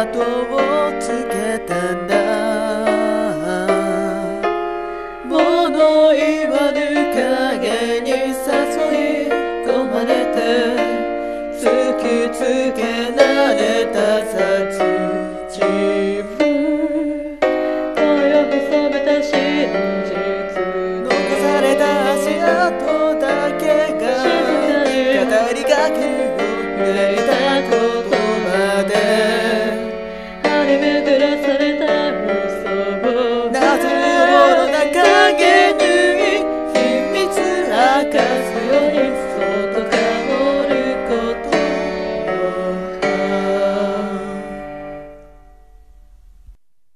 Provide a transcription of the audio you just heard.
後をつけたんだ。物言わぬ影に誘い込まれて突きつけられた殺人声を潜めた真実残された足跡だけが語りかけをめいた言葉で張り巡らされ